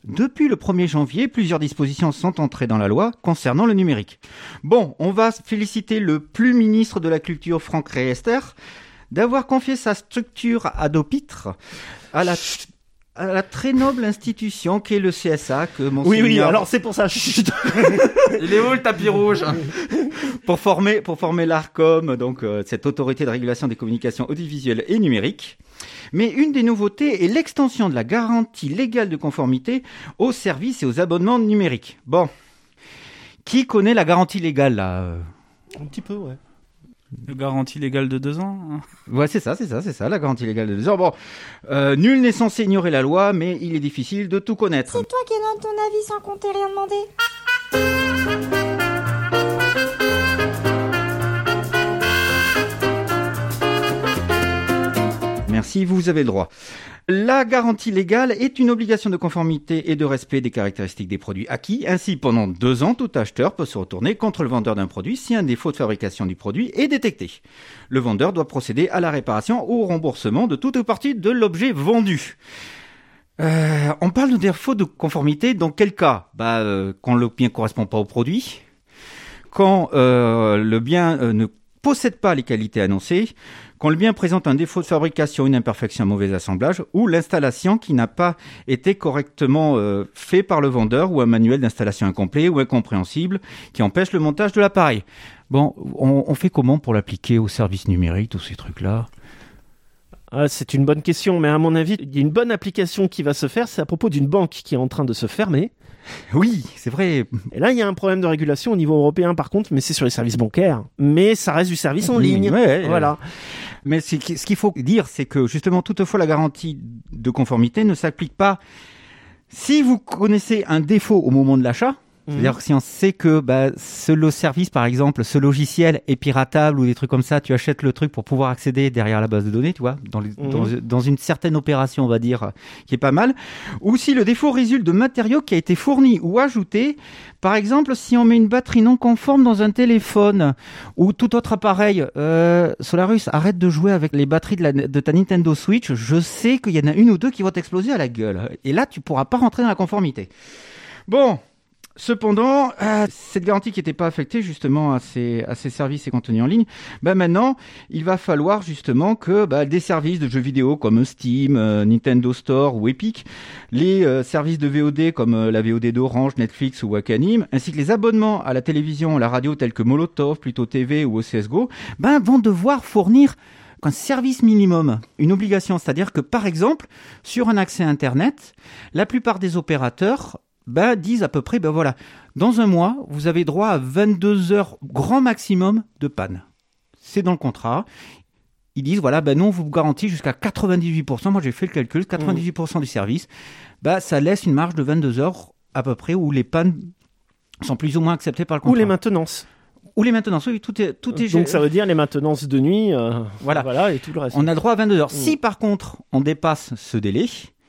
depuis le 1er janvier, plusieurs dispositions sont entrées dans la loi concernant le numérique. Bon, on va féliciter le plus ministre de la Culture, Franck Riester, d'avoir confié sa structure ad hopitre à la très noble institution qu'est le CSA, que Monseigneur... Oui, alors c'est pour ça. Chut. Il est où le tapis rouge? pour former l'ARCOM, donc cette autorité de régulation des communications audiovisuelles et numériques. Mais une des nouveautés est l'extension de la garantie légale de conformité aux services et aux abonnements numériques. Bon, qui connaît la garantie légale là? Un petit peu, ouais. La garantie légale de 2 ans. Hein. Ouais, c'est ça, la garantie légale de 2 ans. Bon, nul n'est censé ignorer la loi, mais il est difficile de tout connaître. C'est toi qui donnes ton avis sans compter rien demander. Merci, vous avez le droit. La garantie légale est une obligation de conformité et de respect des caractéristiques des produits acquis. Ainsi, pendant 2 ans, tout acheteur peut se retourner contre le vendeur d'un produit si un défaut de fabrication du produit est détecté. Le vendeur doit procéder à la réparation ou au remboursement de toute ou partie de l'objet vendu. On parle de défaut de conformité dans quel cas? Quand le bien ne correspond pas au produit, quand le bien ne possède pas les qualités annoncées, quand le bien présente un défaut de fabrication, une imperfection, un mauvais assemblage, ou l'installation qui n'a pas été correctement fait par le vendeur, ou un manuel d'installation incomplet ou incompréhensible qui empêche le montage de l'appareil. Bon, on fait comment pour l'appliquer aux services numériques, tous ces trucs-là? C'est une bonne question, mais à mon avis, il y a une bonne application qui va se faire, c'est à propos d'une banque qui est en train de se fermer. Oui, c'est vrai. Et là, il y a un problème de régulation au niveau européen, par contre, mais c'est sur les services bancaires. Mais ça reste du service en ligne. Ouais, voilà. Mais ce qu'il faut dire, c'est que justement, toutefois, la garantie de conformité ne s'applique pas si vous connaissez un défaut au moment de l'achat. C'est-à-dire que si on sait que ce service, par exemple, ce logiciel est piratable ou des trucs comme ça, tu achètes le truc pour pouvoir accéder derrière la base de données, tu vois, dans une certaine opération, on va dire, qui est pas mal. Ou si le défaut résulte de matériaux qui a été fourni ou ajouté. Par exemple, si on met une batterie non conforme dans un téléphone ou tout autre appareil, Solarus, arrête de jouer avec les batteries de ta Nintendo Switch. Je sais qu'il y en a une ou deux qui vont t'exploser à la gueule. Et là, tu pourras pas rentrer dans la conformité. Bon. Cependant, cette garantie qui n'était pas affectée justement à ces services et contenus en ligne, maintenant, il va falloir justement que des services de jeux vidéo comme Steam, Nintendo Store ou Epic, les services de VOD comme la VOD d'Orange, Netflix ou Wakanim, ainsi que les abonnements à la télévision, à la radio tels que Molotov, Pluto TV ou CSGO, vont devoir fournir un service minimum, une obligation. C'est-à-dire que, par exemple, sur un accès Internet, la plupart des opérateurs disent à peu près, voilà, dans un mois, vous avez droit à 22 heures grand maximum de panne. C'est dans le contrat. Ils disent, voilà, nous, on vous garantit jusqu'à 98%. Moi, j'ai fait le calcul, 98% du service. Ça laisse une marge de 22 heures à peu près où les pannes sont plus ou moins acceptées par le contrat. Ou les maintenances. Oui, tout est donc ça veut dire les maintenances de nuit, voilà, et tout le reste. On a droit à 22 heures. Si par contre, on dépasse ce délai,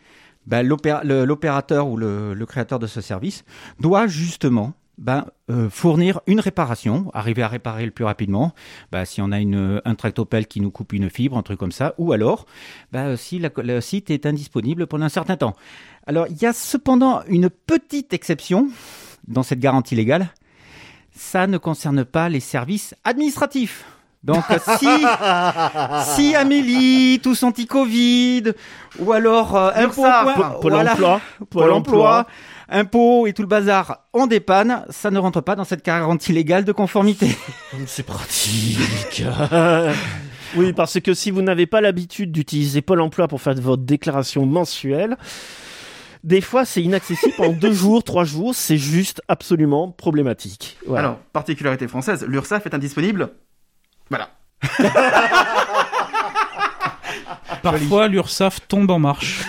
l'opérateur ou le créateur de ce service doit justement fournir une réparation, arriver à réparer le plus rapidement. Si on a un tractopelle qui nous coupe une fibre, un truc comme ça, ou alors si le site est indisponible pendant un certain temps. Alors il y a cependant une petite exception dans cette garantie légale. Ça ne concerne pas les services administratifs. Donc, si Amélie, tous anti-Covid, ou alors Pôle emploi, impôts et tout le bazar en dépanne, ça ne rentre pas dans cette garantie légale de conformité. C'est pratique. Oui, parce que si vous n'avez pas l'habitude d'utiliser Pôle emploi pour faire votre déclaration mensuelle, des fois, c'est inaccessible en 2 jours, 3 jours, c'est juste absolument problématique. Voilà. Alors, particularité française, l'URSSAF est indisponible. Voilà. Parfois, l'URSSAF tombe en marche.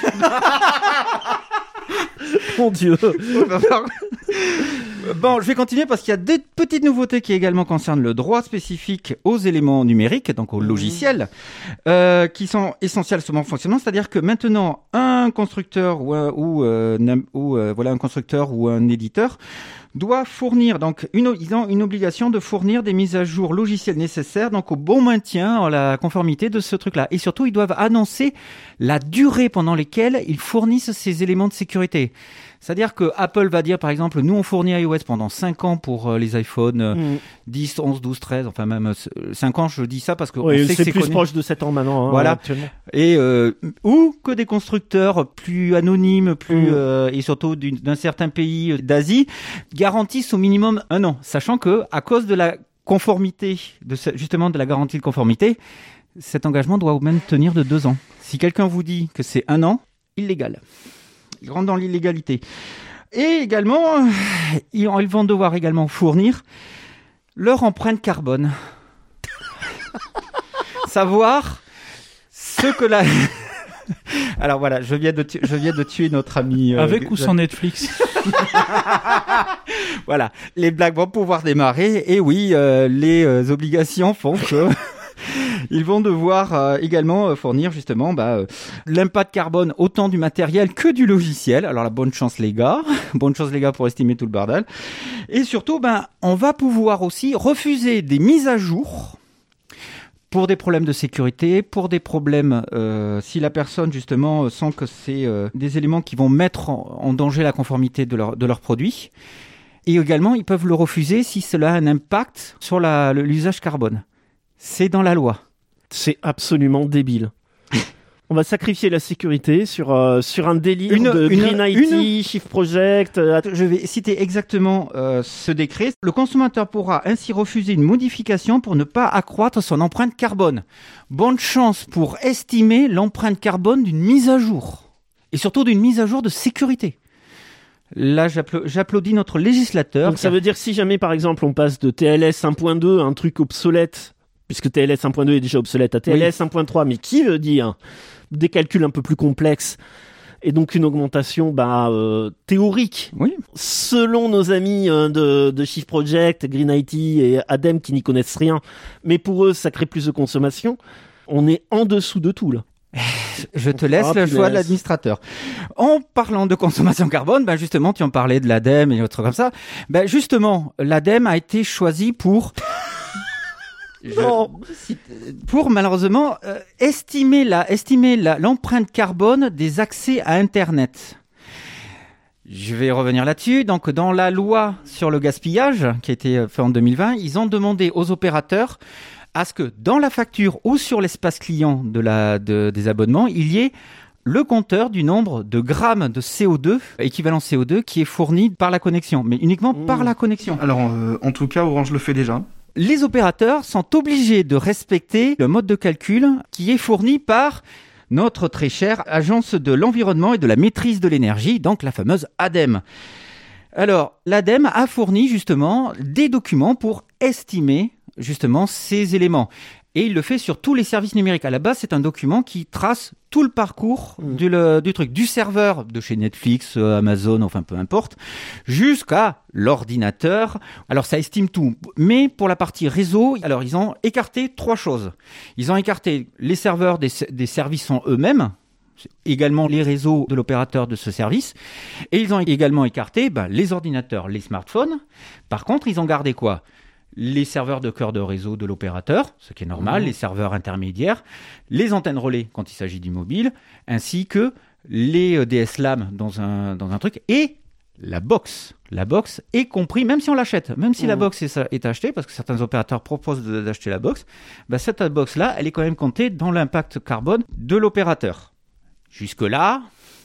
Mon Dieu. Bon, je vais continuer parce qu'il y a des petites nouveautés qui également concernent le droit spécifique aux éléments numériques, donc aux logiciels, qui sont essentiels à mon fonctionnement. C'est-à-dire que maintenant, un constructeur ou un constructeur ou un éditeur doit fournir, donc ils ont une obligation de fournir des mises à jour logicielles nécessaires donc au bon maintien en la conformité de ce truc-là. Et surtout, ils doivent annoncer la durée pendant laquelle ils fournissent ces éléments de sécurité. C'est-à-dire que Apple va dire, par exemple, nous on fournit iOS pendant 5 ans pour les iPhone 10, 11, 12, 13, enfin même 5 ans, je dis ça parce que on sait que c'est plus connu. proche de 7 ans maintenant. Hein, voilà. Actuellement. Et ou que des constructeurs plus anonymes, et surtout d'un certain pays d'Asie garantissent au minimum 1 an, sachant que à cause de la conformité, justement de la garantie de conformité, cet engagement doit même tenir de 2 ans. Si quelqu'un vous dit que c'est 1 an, illégal. Ils rentrent dans l'illégalité. Et également, ils vont devoir également fournir leur empreinte carbone. Savoir ce que la... Alors voilà, je viens de tuer notre ami... Avec ou sans Netflix. Voilà, les blagues vont pouvoir démarrer. Et oui, les obligations font que... Ils vont devoir également fournir justement l'impact carbone autant du matériel que du logiciel. Alors la bonne chance les gars pour estimer tout le bordel. Et surtout, on va pouvoir aussi refuser des mises à jour pour des problèmes de sécurité, pour des problèmes si la personne justement sent que c'est des éléments qui vont mettre en danger la conformité de leur produit. Et également, ils peuvent le refuser si cela a un impact sur l'usage carbone. C'est dans la loi. C'est absolument débile. On va sacrifier la sécurité sur un délire de Green IT, Shift Project. Je vais citer exactement ce décret. Le consommateur pourra ainsi refuser une modification pour ne pas accroître son empreinte carbone. Bonne chance pour estimer l'empreinte carbone d'une mise à jour. Et surtout d'une mise à jour de sécurité. Là, j'applaudis notre législateur. Donc ça veut dire si jamais, par exemple, on passe de TLS 1.2 à un truc obsolète, puisque TLS 1.2 est déjà obsolète, à TLS 1.3, mais qui veut dire des calculs un peu plus complexes et donc une augmentation théorique. Oui. Selon nos amis de Shift Project, Green IT et ADEME qui n'y connaissent rien, mais pour eux, ça crée plus de consommation. On est en dessous de tout, là. Je te laisse le choix de l'administrateur. En parlant de consommation carbone, justement, tu en parlais de l'ADEME et autres trucs comme ça. Justement, l'ADEME a été choisi pour... pour malheureusement estimer l'empreinte carbone des accès à Internet. Je vais revenir là-dessus. Donc, dans la loi sur le gaspillage qui a été faite en 2020, ils ont demandé aux opérateurs à ce que dans la facture ou sur l'espace client des abonnements, il y ait le compteur du nombre de grammes de CO2, équivalent CO2, qui est fourni par la connexion, mais uniquement par la connexion. Alors, en tout cas, Orange le fait déjà. Les opérateurs sont obligés de respecter le mode de calcul qui est fourni par notre très chère Agence de l'environnement et de la maîtrise de l'énergie, donc la fameuse ADEME. Alors, l'ADEME a fourni justement des documents pour estimer justement ces éléments. Et il le fait sur tous les services numériques. À la base, c'est un document qui trace tout le parcours du truc, du serveur de chez Netflix, Amazon, enfin peu importe, jusqu'à l'ordinateur. Alors ça estime tout. Mais pour la partie réseau, alors ils ont écarté 3 choses. Ils ont écarté les serveurs des services en eux-mêmes, également les réseaux de l'opérateur de ce service, et ils ont également écarté les ordinateurs, les smartphones. Par contre, ils ont gardé quoi ? Les serveurs de cœur de réseau de l'opérateur, ce qui est normal, les serveurs intermédiaires, les antennes relais quand il s'agit du mobile, ainsi que les DSLAM dans un truc, et la box. La box est compris, même si on l'achète, même si la box est achetée, parce que certains opérateurs proposent d'acheter la box, cette box-là, elle est quand même comptée dans l'impact carbone de l'opérateur. Jusque-là...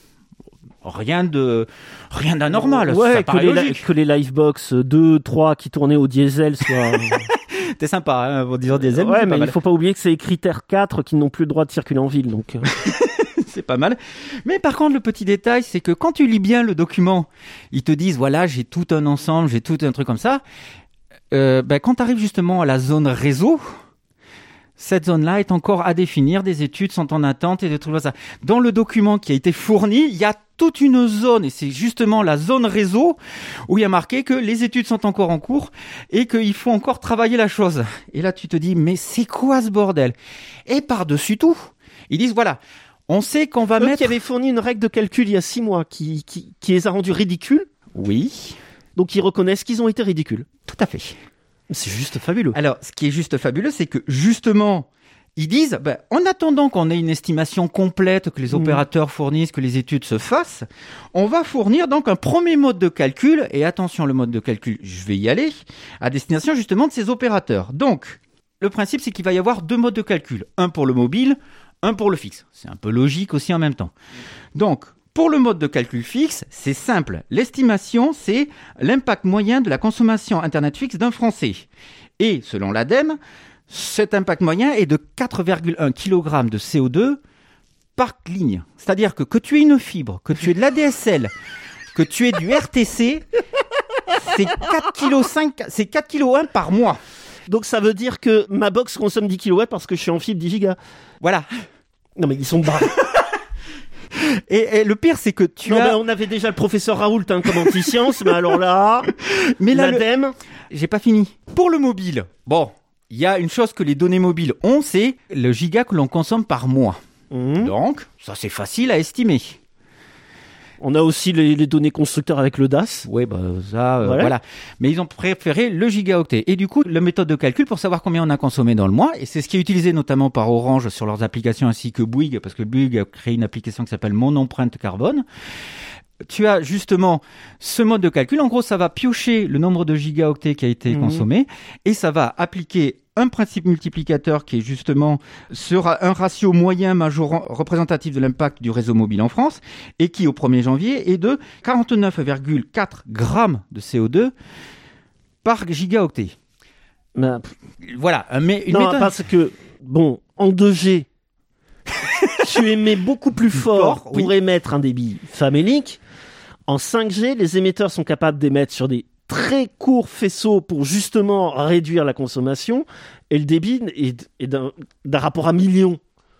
Rien d'anormal. Ouais, ça paraît logique. Que les Livebox 2, 3 qui tournaient au diesel soient... T'es sympa, en disant diesel. Ouais, mais il faut pas oublier que c'est les critères 4 qui n'ont plus le droit de circuler en ville, donc... C'est pas mal. Mais par contre, le petit détail, c'est que quand tu lis bien le document, ils te disent, voilà, j'ai tout un ensemble, j'ai tout un truc comme ça. Quand tu arrives justement à la zone réseau, cette zone-là est encore à définir, des études sont en attente et des trucs comme ça. Dans le document qui a été fourni, il y a toute une zone, et c'est justement la zone réseau, où il y a marqué que les études sont encore en cours et qu'il faut encore travailler la chose. Et là, tu te dis, mais c'est quoi ce bordel ? Et par-dessus tout, ils disent, voilà, on sait qu'on va mettre... qui avait fourni une règle de calcul il y a 6 mois qui les a rendus ridicules. Oui. Donc ils reconnaissent qu'ils ont été ridicules. Tout à fait. C'est juste fabuleux. Alors, ce qui est juste fabuleux, c'est que justement, ils disent, en attendant qu'on ait une estimation complète, que les opérateurs fournissent, que les études se fassent, on va fournir donc un premier mode de calcul, et attention, le mode de calcul, je vais y aller, à destination justement de ces opérateurs. Donc, le principe, c'est qu'il va y avoir 2 modes de calcul, un pour le mobile, un pour le fixe. C'est un peu logique aussi en même temps. Donc, pour le mode de calcul fixe, c'est simple. L'estimation, c'est l'impact moyen de la consommation Internet fixe d'un Français. Et selon l'ADEME, cet impact moyen est de 4,1 kg de CO2 par ligne. C'est-à-dire que tu aies une fibre, que tu aies de l'ADSL, que tu aies du RTC, c'est 4,5 kg, c'est 4,1 kg par mois. Donc ça veut dire que ma box consomme 10 kW parce que je suis en fibre 10 gigas. Voilà. Non mais ils sont barrés. Et le pire, c'est que on avait déjà le professeur Raoult comme anti-science, mais alors là, l'ADEME... J'ai pas fini. Pour le mobile, il y a une chose que les données mobiles ont, c'est le giga que l'on consomme par mois. Donc, ça c'est facile à estimer. On a aussi les données constructeurs avec le DAS. Oui, voilà. Mais ils ont préféré le gigaoctet. Et du coup, la méthode de calcul pour savoir combien on a consommé dans le mois, et c'est ce qui est utilisé notamment par Orange sur leurs applications ainsi que Bouygues, parce que Bouygues a créé une application qui s'appelle Mon empreinte carbone. Tu as justement ce mode de calcul. En gros, ça va piocher le nombre de gigaoctets qui a été consommé et ça va appliquer un principe multiplicateur qui est justement sera un ratio moyen majorant représentatif de l'impact du réseau mobile en France et qui, au 1er janvier, est de 49,4 grammes de CO2 par gigaoctet. Voilà. Mais parce que, en 2G, tu émets beaucoup plus fort pour émettre un débit famélique. En 5G, les émetteurs sont capables d'émettre sur des très courts faisceaux pour justement réduire la consommation, et le débit est d'un rapport à millions.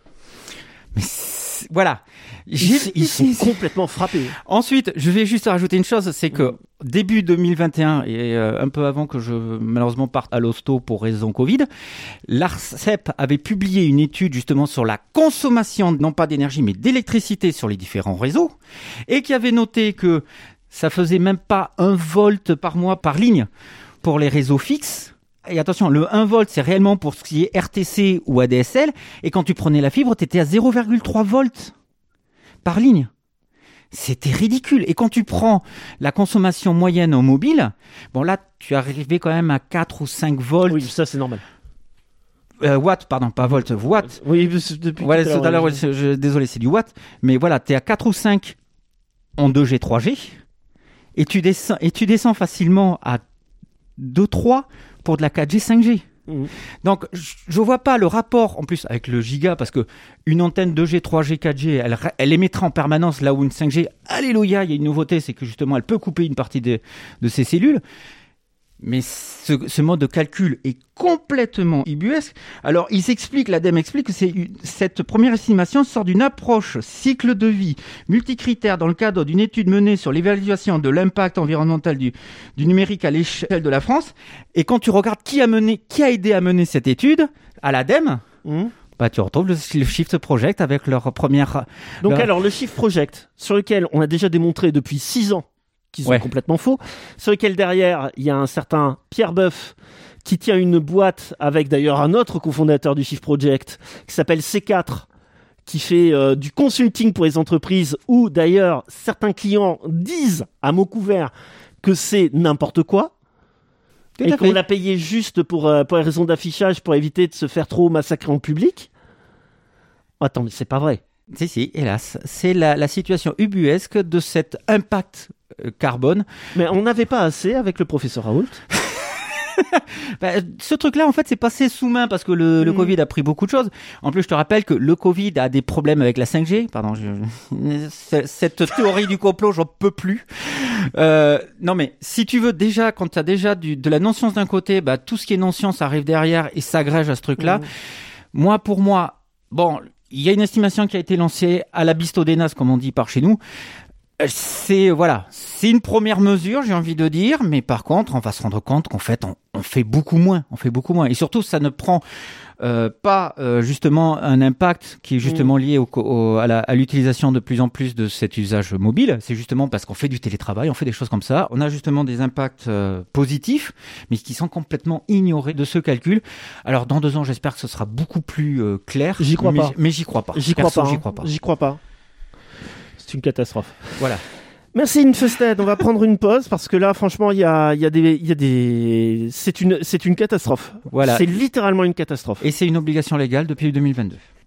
Mais voilà. Ils sont complètement frappés. Ensuite, je vais juste rajouter une chose, c'est que début 2021, et un peu avant que je malheureusement parte à l'hosto pour raison Covid, l'ARCEP avait publié une étude justement sur la consommation, non pas d'énergie, mais d'électricité sur les différents réseaux, et qui avait noté que ça faisait même pas 1 volt par mois par ligne pour les réseaux fixes. Et attention, le 1 volt, c'est réellement pour ce qui est RTC ou ADSL. Et quand tu prenais la fibre, tu étais à 0,3 volts par ligne. C'était ridicule. Et quand tu prends la consommation moyenne en mobile, là, tu es arrivé quand même à 4 ou 5 volts. Oui, ça, c'est normal. Watts, pardon, pas volts, watts. Oui, depuis tout à l'heure. Désolé, c'est du watt. Mais voilà, tu es à 4 ou 5 en 2G, 3G. Et tu descends facilement à 2, 3 pour de la 4G, 5G. Donc, je vois pas le rapport, en plus, avec le giga, parce que une antenne 2G, 3G, 4G, elle émettra en permanence, là où une 5G, alléluia, il y a une nouveauté, c'est que justement, elle peut couper une partie de ses cellules. Mais ce mode de calcul est complètement ubuesque. Alors, l'ADEME explique que cette première estimation sort d'une approche cycle de vie multicritère dans le cadre d'une étude menée sur l'évaluation de l'impact environnemental du numérique à l'échelle de la France. Et quand tu regardes qui a aidé à mener cette étude à l'ADEME, tu retrouves le Shift Project avec leur première... Alors, le Shift Project, sur lequel on a déjà démontré depuis 6 ans qui sont complètement faux, sur lequel derrière il y a un certain Pierre Boeuf qui tient une boîte avec d'ailleurs un autre cofondateur du Shift Project qui s'appelle C4, qui fait du consulting pour les entreprises, où d'ailleurs certains clients disent à mots couverts que c'est n'importe quoi et qu'on l'a payé juste pour les raisons d'affichage, pour éviter de se faire trop massacrer en public. Attends, mais c'est pas vrai. Si, hélas. C'est la situation ubuesque de cet impact carbone. Mais on n'avait pas assez avec le professeur Raoult. Ce truc-là, en fait, c'est passé sous main parce que le Covid a pris beaucoup de choses. En plus, je te rappelle que le Covid a des problèmes avec la 5G. Pardon, cette théorie du complot, j'en peux plus. Non, mais si tu veux déjà, quand tu as déjà de la non-science d'un côté, tout ce qui est non-science arrive derrière et s'agrège à ce truc-là. Pour moi, il y a une estimation qui a été lancée à la Bistodénas, comme on dit par chez nous. C'est une première mesure, j'ai envie de dire, mais par contre, on va se rendre compte qu'en fait, on fait beaucoup moins. Et surtout, ça ne prend pas justement un impact qui est justement lié à l'utilisation de plus en plus de cet usage mobile. C'est justement parce qu'on fait du télétravail, on fait des choses comme ça. On a justement des impacts positifs, mais qui sont complètement ignorés de ce calcul. Alors dans 2 ans, j'espère que ce sera beaucoup plus clair. J'y crois pas. Mais j'y crois pas. J'y crois pas. C'est une catastrophe. Voilà. Merci Infested, on va prendre une pause parce que là franchement il y a des c'est une catastrophe. Voilà. C'est littéralement une catastrophe. Et c'est une obligation légale depuis 2022.